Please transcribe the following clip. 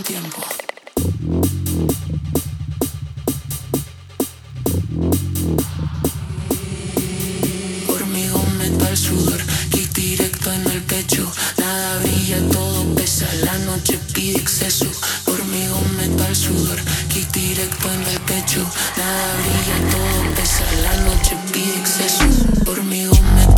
tiempo. Hormigón, metal, sudor, kick directo en el pecho. Nada brilla, todo pesa, la noche pide exceso. Hormigón, metal, sudor, kick directo en el pecho. Nada brilla, todo pesa, la noche pide exceso. Hormigón, metal.